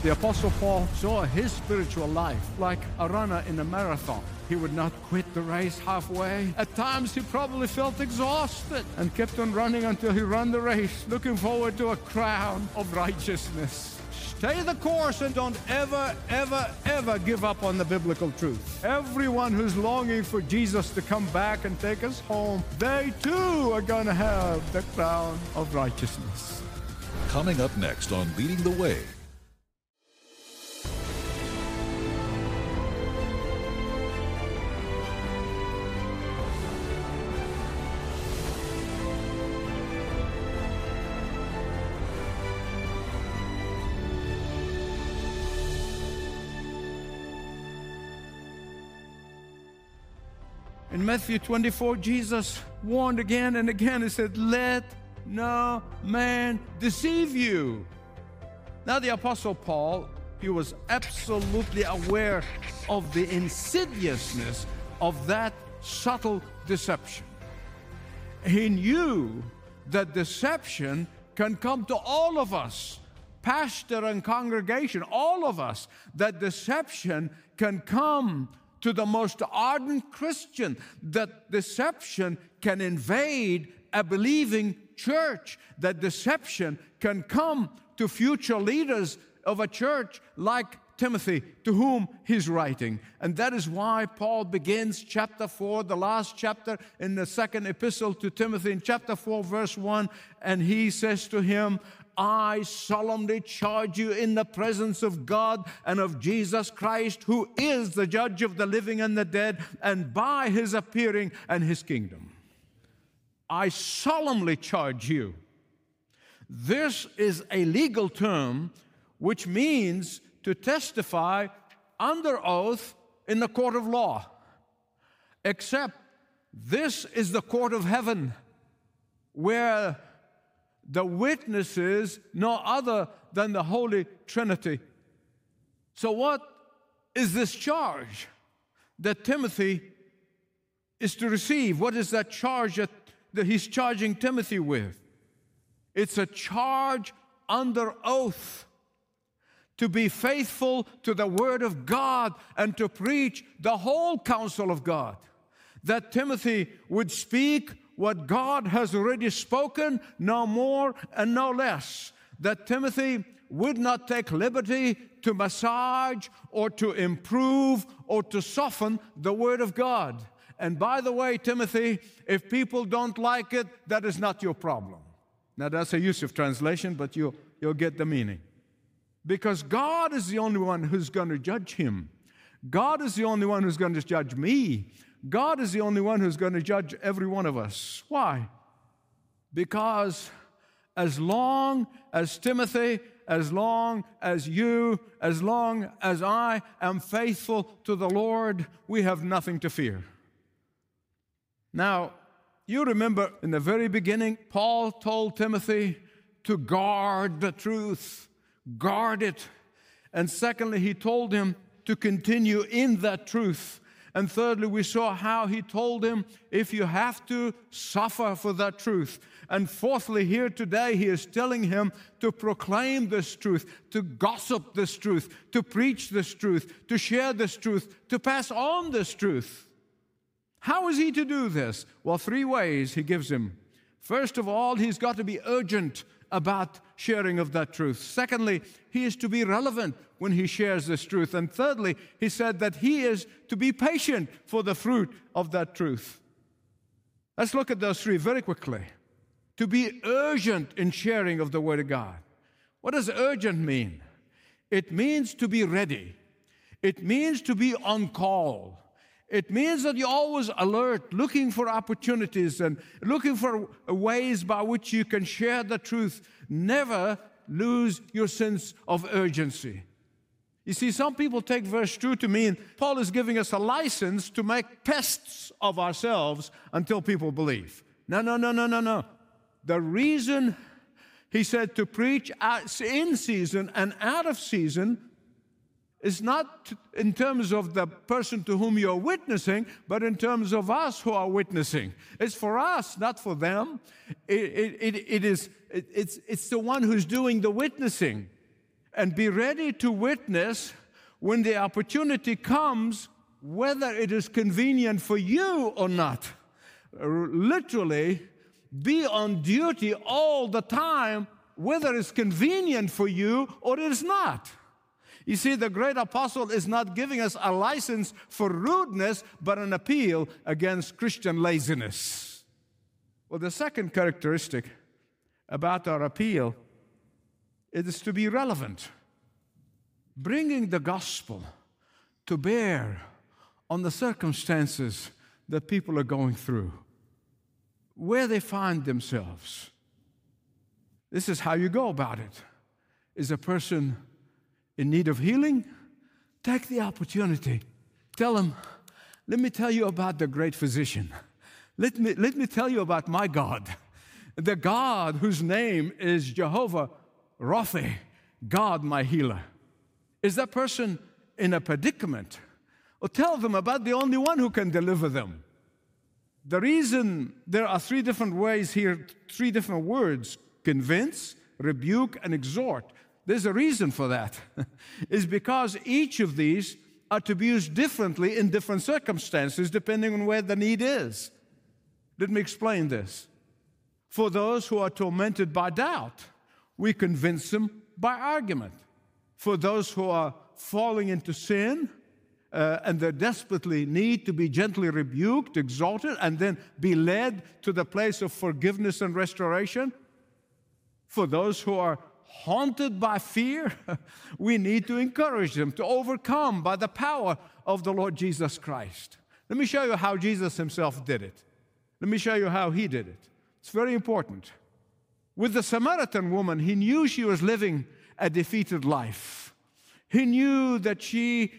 The Apostle Paul saw his spiritual life like a runner in a marathon. He would not quit the race halfway. At times he probably felt exhausted and kept on running until he ran the race, looking forward to a crown of righteousness. Stay the course and don't ever, ever, ever give up on the biblical truth. Everyone who's longing for Jesus to come back and take us home, they too are going to have the crown of righteousness. Coming up next on Leading the Way. In Matthew 24, Jesus warned again and again. He said, "Let no man deceive you." Now, the Apostle Paul, he was absolutely aware of the insidiousness of that subtle deception. He knew that deception can come to all of us, pastor and congregation, all of us, that deception can come to the most ardent Christian, that deception can invade a believing church, that deception can come to future leaders of a church like Timothy, to whom he's writing. And that is why Paul begins chapter 4, the last chapter in the second epistle to Timothy, in chapter 4, verse 1, and he says to him, "I solemnly charge you in the presence of God and of Jesus Christ, who is the judge of the living and the dead, and by his appearing and his kingdom." I solemnly charge you. This is a legal term which means to testify under oath in the court of law. Except this is the court of heaven, where the witness is no other than the Holy Trinity. So what is this charge that Timothy is to receive? What is that charge that he's charging Timothy with? It's a charge under oath to be faithful to the Word of God and to preach the whole counsel of God. That Timothy would speak what God has already spoken, no more and no less. That Timothy would not take liberty to massage or to improve or to soften the Word of God. And by the way, Timothy, if people don't like it, that is not your problem. Now that's a Yusuf translation, but you'll get the meaning. Because God is the only one who's going to judge him. God is the only one who's going to judge me. God is the only one who's going to judge every one of us. Why? Because as long as Timothy, as long as you, as long as I am faithful to the Lord, we have nothing to fear. Now, you remember in the very beginning, Paul told Timothy to guard the truth, guard it. And secondly, he told him to continue in that truth. And thirdly, we saw how he told him, if you have to, suffer for that truth. And fourthly, here today, he is telling him to proclaim this truth, to gossip this truth, to preach this truth, to share this truth, to pass on this truth. How is he to do this? Well, 3 ways he gives him. First of all, he's got to be urgent about sharing of that truth. Secondly, he is to be relevant when he shares this truth. And thirdly, he said that he is to be patient for the fruit of that truth. Let's look at those 3 very quickly. To be urgent in sharing of the Word of God. What does urgent mean? It means to be ready. It means to be on call. It means that you're always alert, looking for opportunities and looking for ways by which you can share the truth. Never lose your sense of urgency. You see, some people take verse 2 to mean Paul is giving us a license to make pests of ourselves until people believe. No. The reason he said to preach in season and out of season is not in terms of the person to whom you're witnessing, but in terms of us who are witnessing. It's for us, not for them. It's the one who's doing the witnessing. and be ready to witness when the opportunity comes, whether it is convenient for you or not. Literally, be on duty all the time, whether it's convenient for you or it is not. You see, the great apostle is not giving us a license for rudeness, but an appeal against Christian laziness. Well, the second characteristic about our appeal is to be relevant, bringing the gospel to bear on the circumstances that people are going through, where they find themselves. This is how you go about it. Is a person in need of healing? Take the opportunity. Tell them, let me tell you about the great physician. Let me tell you about my God, the God whose name is Jehovah Rapha, God my healer. Is that person in a predicament? Or tell them about the only one who can deliver them. The reason there are three different ways here, three different words, convince, rebuke, and exhort. There's a reason for that. It's because each of these are to be used differently in different circumstances depending on where the need is. Let me explain this. For those who are tormented by doubt, we convince them by argument. For those who are falling into sin, and they desperately need to be gently rebuked, exalted, and then be led to the place of forgiveness and restoration. For those who are haunted by fear, we need to encourage them to overcome by the power of the Lord Jesus Christ. Let me show you how Jesus himself did it. Let me show you how he did it. It's very important. With the Samaritan woman, he knew she was living a defeated life. He knew that she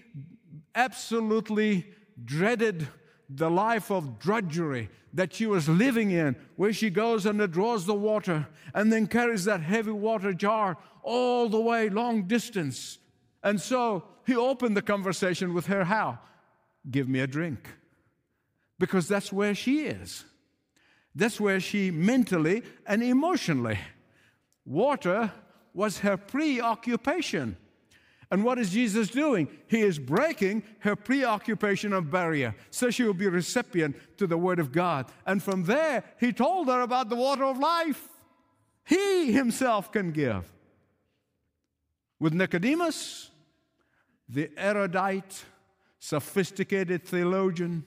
absolutely dreaded the life of drudgery that she was living in, where she goes and draws the water and then carries that heavy water jar all the way long distance. And so he opened the conversation with her how? Give me a drink. Because that's where she is. That's where she mentally and emotionally. Water was her preoccupation. And what is Jesus doing? He is breaking her preoccupation of barrier, so she will be recipient to the Word of God. And from there, he told her about the water of life. He himself can give. With Nicodemus, the erudite, sophisticated theologian,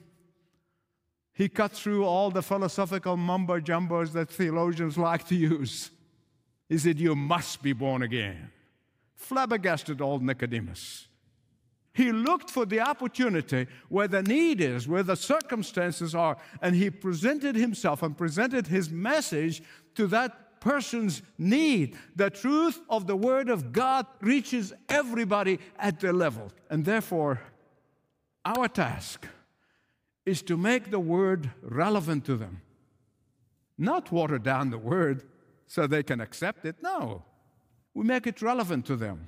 he cut through all the philosophical mumbo-jumbos that theologians like to use. He said, you must be born again. Flabbergasted old Nicodemus. He looked for the opportunity where the need is, where the circumstances are, and he presented himself and presented his message to that person's need. The truth of the Word of God reaches everybody at their level. And therefore, our task is to make the Word relevant to them. Not water down the Word so they can accept it. No. We make it relevant to them.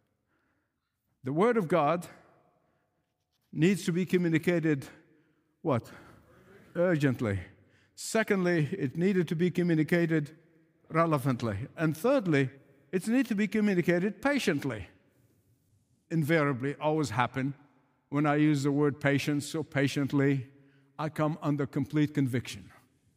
The Word of God needs to be communicated, what? Urgently. Secondly, it needed to be communicated relevantly. And thirdly, it needs to be communicated patiently. Invariably, always happen when I use the word patience or patiently, I come under complete conviction.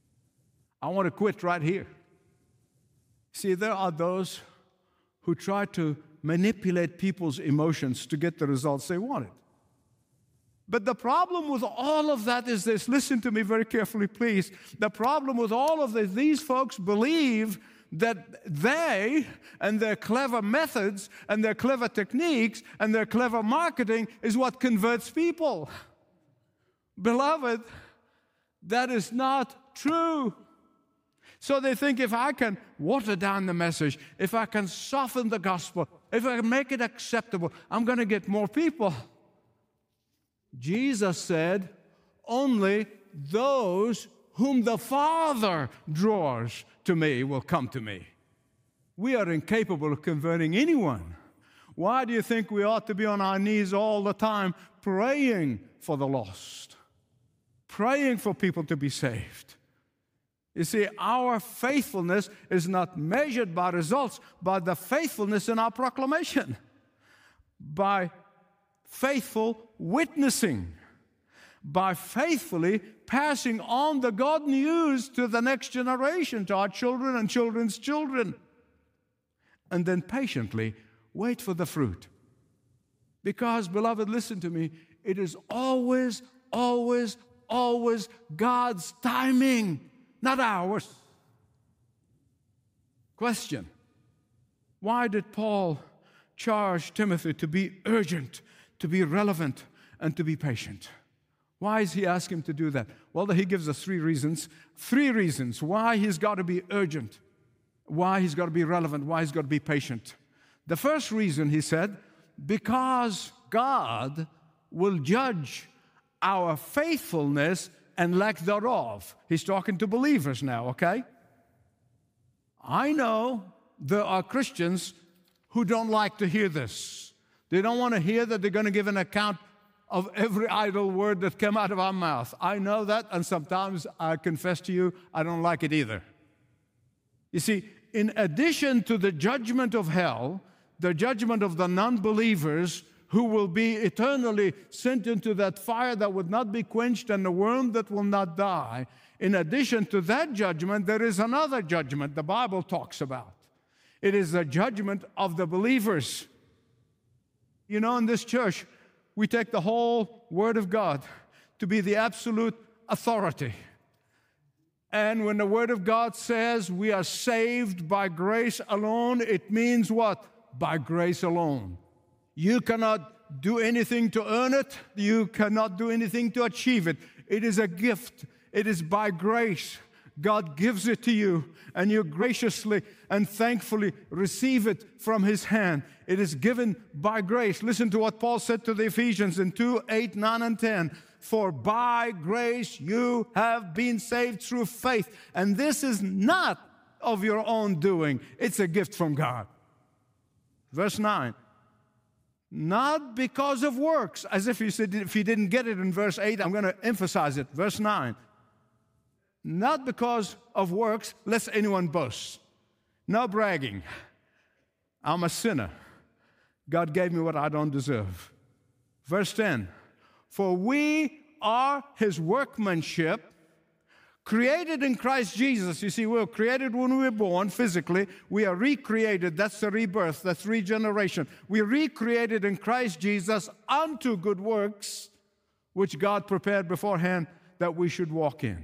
I want to quit right here. See, there are those who try to manipulate people's emotions to get the results they wanted. But the problem with all of that is this. Listen to me very carefully, please. The problem with all of this, these folks believe that they and their clever methods and their clever techniques and their clever marketing is what converts people. Beloved, that is not true. So they think if I can water down the message, if I can soften the gospel, if I can make it acceptable, I'm going to get more people. Jesus said, only those whom the Father draws to me will come to me. We are incapable of converting anyone. Why do you think we ought to be on our knees all the time praying for the lost, praying for people to be saved? You see, our faithfulness is not measured by results, but the faithfulness in our proclamation, by faithful witnessing, by faithfully passing on the God news to the next generation, to our children and children's children. And then patiently wait for the fruit. Because, beloved, listen to me, it is always, always, always God's timing, not ours. Question: why did Paul charge Timothy to be urgent, to be relevant, and to be patient? Why is he asking him to do that? Well, he gives us three reasons. Three reasons why he's got to be urgent, why he's got to be relevant, why he's got to be patient. The first reason, he said, because God will judge our faithfulness and lack thereof. He's talking to believers now, okay? I know there are Christians who don't like to hear this. They don't want to hear that they're going to give an account of every idle word that came out of our mouth. I know that, and sometimes I confess to you, I don't like it either. You see, in addition to the judgment of hell, the judgment of the non-believers who will be eternally sent into that fire that would not be quenched and the worm that will not die, in addition to that judgment, there is another judgment the Bible talks about. It is the judgment of the believers. You know, in this church, we take the whole Word of God to be the absolute authority. And when the Word of God says we are saved by grace alone, it means what? By grace alone. You cannot do anything to earn it. You cannot do anything to achieve it. It is a gift. It is by grace. God gives it to you, and you graciously and thankfully receive it from His hand. It is given by grace. Listen to what Paul said to the Ephesians in 2:8, 9, and 10. For by grace you have been saved through faith, and this is not of your own doing. It's a gift from God. Verse 9. Not because of works, as if you said, if you didn't get it in verse 8, I'm going to emphasize it. Verse 9. Not because of works, lest anyone boast. No bragging. I'm a sinner. God gave me what I don't deserve. Verse 10. For we are His workmanship, created in Christ Jesus. You see, we were created when we were born physically. We are recreated. That's the rebirth. That's regeneration. We are recreated in Christ Jesus unto good works, which God prepared beforehand that we should walk in.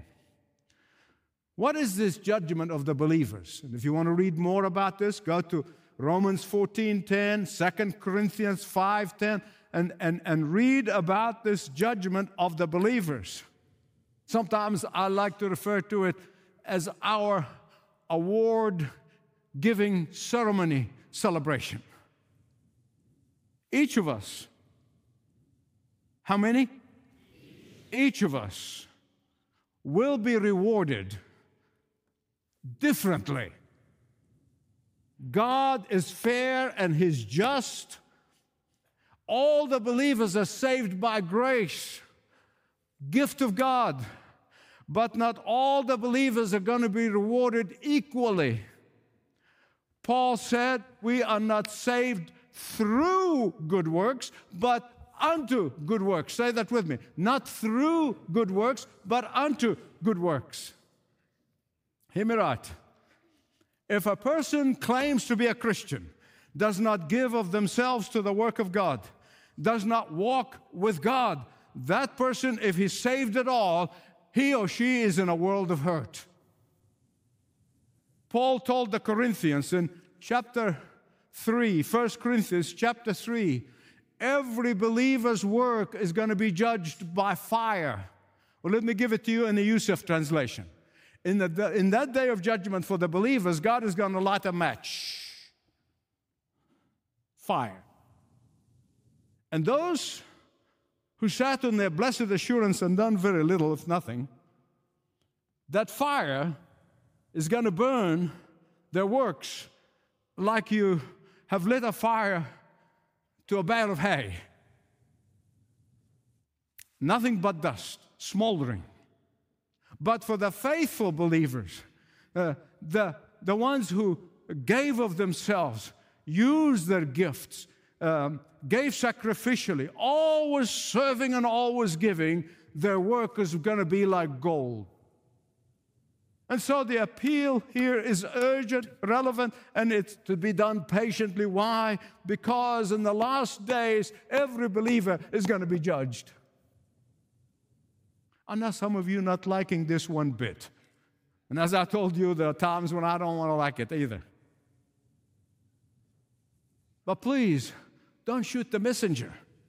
What is this judgment of the believers? And if you want to read more about this, go to Romans 14:10, 2 Corinthians 5:10, and read about this judgment of the believers. Sometimes I like to refer to it as our award-giving ceremony celebration. Each of us, how many? Each of us will be rewarded differently. God is fair and He's just. All the believers are saved by grace, gift of God. But not all the believers are going to be rewarded equally. Paul said we are not saved through good works, but unto good works. Say that with me. Not through good works, but unto good works. Hear me right. If a person claims to be a Christian, does not give of themselves to the work of God, does not walk with God, that person, if he's saved at all, he or she is in a world of hurt. Paul told the Corinthians in chapter 3, 1 Corinthians chapter 3, every believer's work is going to be judged by fire. Well, let me give it to you in the Yusuf translation. In that day of judgment for the believers, God is going to light a match. Fire. And those who sat in their blessed assurance and done very little, if nothing, that fire is going to burn their works like you have lit a fire to a bale of hay. Nothing but dust, smoldering. But for the faithful believers, the ones who gave of themselves, used their gifts, gave sacrificially, always serving and always giving, their work is going to be like gold. And so the appeal here is urgent, relevant, and it's to be done patiently. Why? Because in the last days, every believer is going to be judged. I know some of you not liking this one bit. And as I told you, there are times when I don't want to like it either. But please, don't shoot the messenger.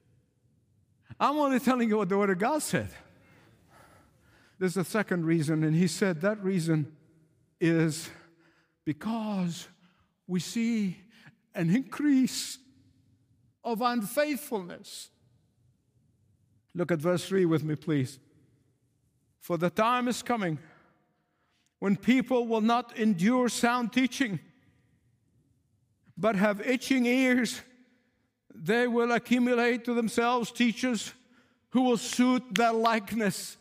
I'm only telling you what the Word of God said. There's a second reason, and he said that reason is because we see an increase of unfaithfulness. Look at verse 3 with me, please. For the time is coming when people will not endure sound teaching, but have itching ears. They will accumulate to themselves teachers who will suit their likeness.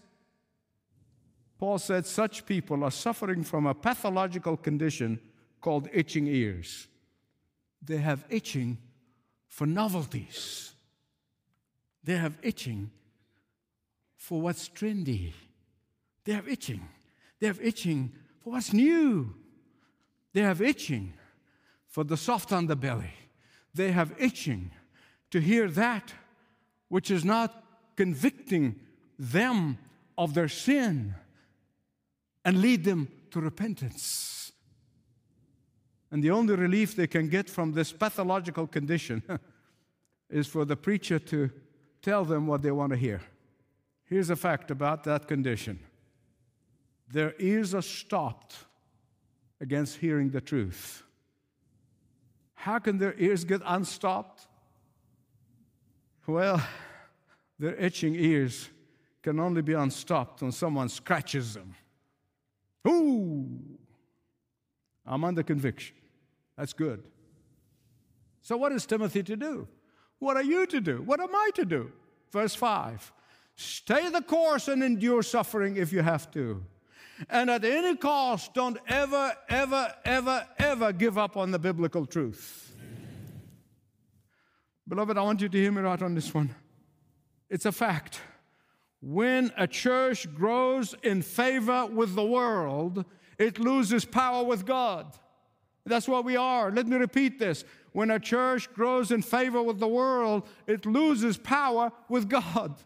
Paul said such people are suffering from a pathological condition called itching ears. They have itching for novelties. They have itching for what's trendy. They have itching. They have itching for what's new. They have itching for the soft underbelly. They have itching to hear that which is not convicting them of their sin and lead them to repentance. And the only relief they can get from this pathological condition is for the preacher to tell them what they want to hear. Here's a fact about that condition. Their ears are stopped against hearing the truth. How can their ears get unstopped? Well, their itching ears can only be unstopped when someone scratches them. Ooh! I'm under conviction. That's good. So what is Timothy to do? What are you to do? What am I to do? Verse 5. Stay the course and endure suffering if you have to. And at any cost, don't ever, ever, ever, ever give up on the biblical truth. Beloved, I want you to hear me right on this one. It's a fact. When a church grows in favor with the world, it loses power with God. That's what we are. Let me repeat this. When a church grows in favor with the world, it loses power with God.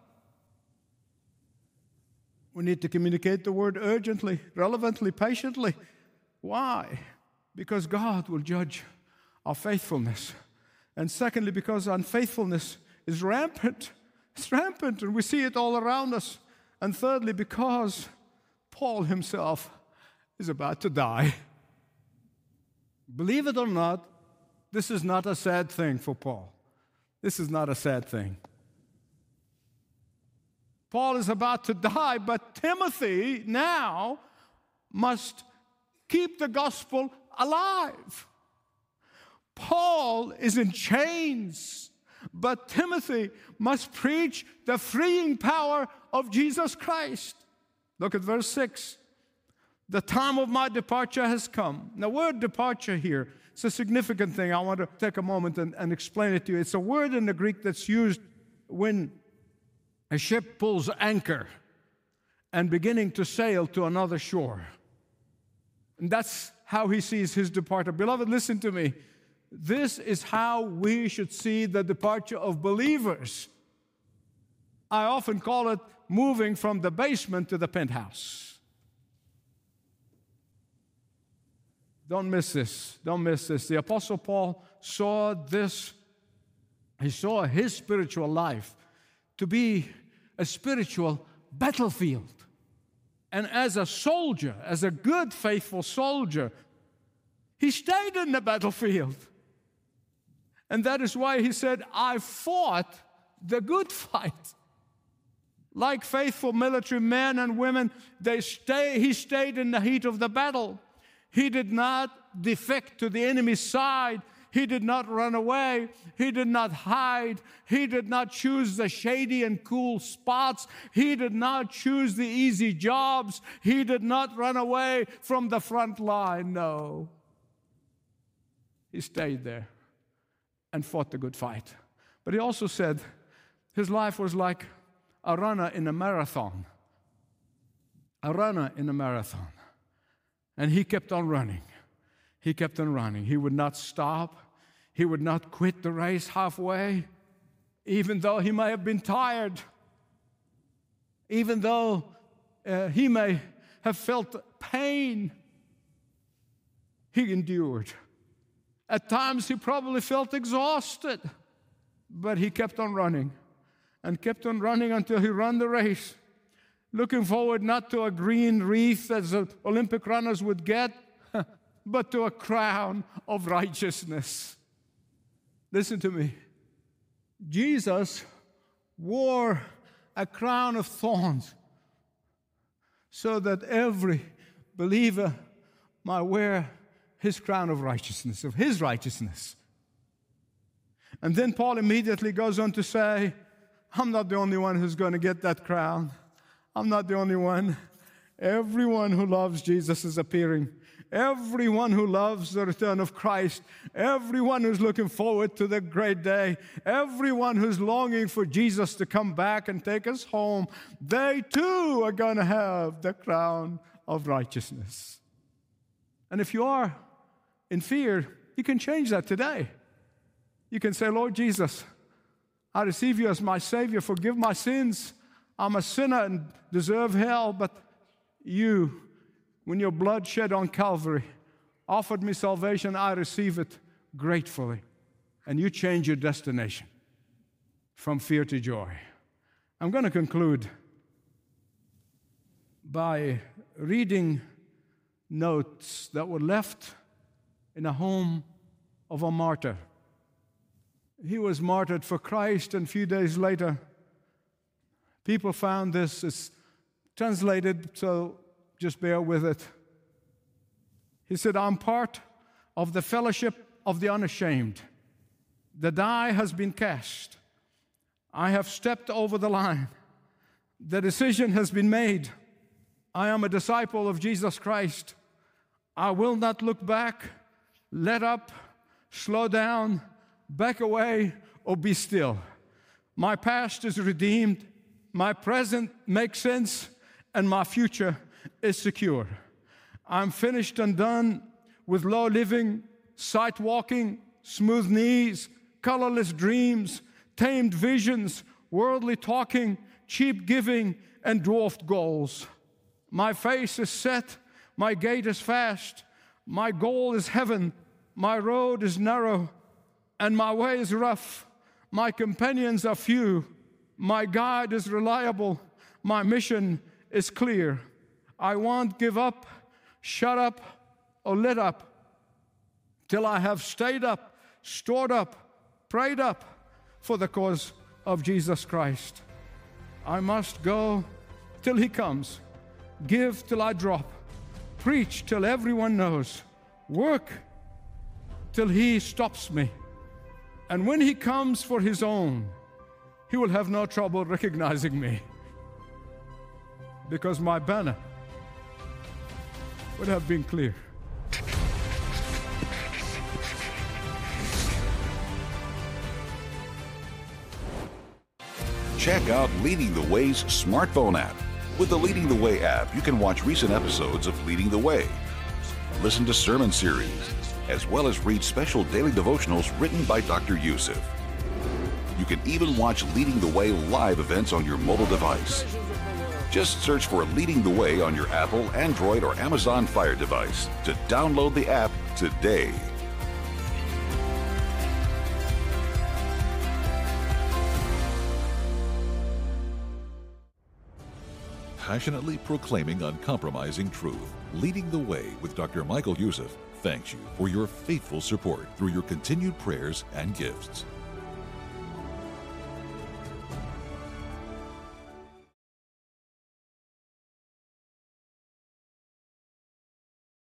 We need to communicate the word urgently, relevantly, patiently. Why? Because God will judge our faithfulness. And secondly, because unfaithfulness is rampant. It's rampant, and we see it all around us. And thirdly, because Paul himself is about to die. Believe it or not, this is not a sad thing for Paul. This is not a sad thing. Paul is about to die, but Timothy now must keep the gospel alive. Paul is in chains, but Timothy must preach the freeing power of Jesus Christ. Look at verse 6. The time of my departure has come. The word departure here, it's a significant thing. I want to take a moment and explain it to you. It's a word in the Greek that's used when a ship pulls anchor and beginning to sail to another shore. And that's how he sees his departure. Beloved, listen to me. This is how we should see the departure of believers. I often call it moving from the basement to the penthouse. Don't miss this. Don't miss this. The Apostle Paul saw this. He saw his spiritual life to be a spiritual battlefield. And as a soldier, as a good, faithful soldier, he stayed in the battlefield. And that is why he said, I fought the good fight. Like faithful military men and women, he stayed in the heat of the battle. He did not defect to the enemy's side. He did not run away. He did not hide. He did not choose the shady and cool spots. He did not choose the easy jobs. He did not run away from the front line. No. He stayed there and fought the good fight. But he also said his life was like a runner in a marathon. A runner in a marathon. And he kept on running. He kept on running. He would not stop. He would not quit the race halfway, even though he may have been tired, even though he may have felt pain. He endured. At times he probably felt exhausted, but he kept on running and kept on running until he ran the race, looking forward not to a green wreath as the Olympic runners would get, but to a crown of righteousness. Listen to me. Jesus wore a crown of thorns so that every believer might wear his crown of righteousness, of his righteousness. And then Paul immediately goes on to say, I'm not the only one who's going to get that crown. I'm not the only one. Everyone who loves Jesus is appearing. Everyone who loves the return of Christ, everyone who's looking forward to the great day, everyone who's longing for Jesus to come back and take us home, they too are going to have the crown of righteousness. And if you are in fear, you can change that today. You can say, Lord Jesus, I receive you as my Savior. Forgive my sins. I'm a sinner and deserve hell, but you, when your blood shed on Calvary, offered me salvation, I receive it gratefully. And you change your destination from fear to joy. I'm going to conclude by reading notes that were left in a home of a martyr. He was martyred for Christ, and a few days later, people found this. It's translated, so just bear with it. He said, I'm part of the fellowship of the unashamed. The die has been cast. I have stepped over the line. The decision has been made. I am a disciple of Jesus Christ. I will not look back, let up, slow down, back away, or be still. My past is redeemed. My present makes sense, and my future is secure. I'm finished and done with low living, sight walking, smooth knees, colorless dreams, tamed visions, worldly talking, cheap giving, and dwarfed goals. My face is set, my gait is fast, my goal is heaven, my road is narrow, and my way is rough. My companions are few, my guide is reliable, my mission is clear. I won't give up, shut up, or let up till I have stayed up, stored up, prayed up for the cause of Jesus Christ. I must go till He comes, give till I drop, preach till everyone knows, work till He stops me. And when He comes for His own, He will have no trouble recognizing me, because my banner would have been clear. Check out Leading the Way's smartphone app. With the Leading the Way app, you can watch recent episodes of Leading the Way, listen to sermon series, as well as read special daily devotionals written by Dr. Youssef. You can even watch Leading the Way live events on your mobile device. Just search for Leading the Way on your Apple, Android, or Amazon Fire device to download the app today. Passionately proclaiming uncompromising truth, Leading the Way with Dr. Michael Youssef thanks you for your faithful support through your continued prayers and gifts.